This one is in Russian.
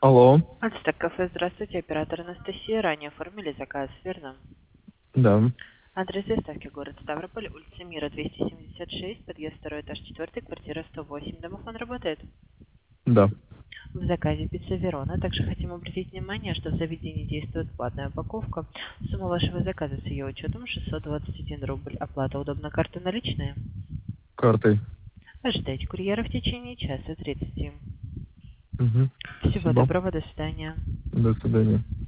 Алло, Ацтек кафе, здравствуйте, оператор Анастасия. Ранее оформили заказ, верно? да, Адрес доставки город Ставрополь, улица Мира, 276, подъезд 2 этаж 4, квартира 108. Домофон работает? да. В заказе пицца Верона. Также хотим обратить внимание, что в заведении действует платная упаковка. Сумма вашего заказа с ее учетом 621 рубль. Оплата удобна, карта наличная? Картой. Ожидайте курьера в течение часа 30. Угу. Всего Спасибо. доброго, до свидания. До свидания.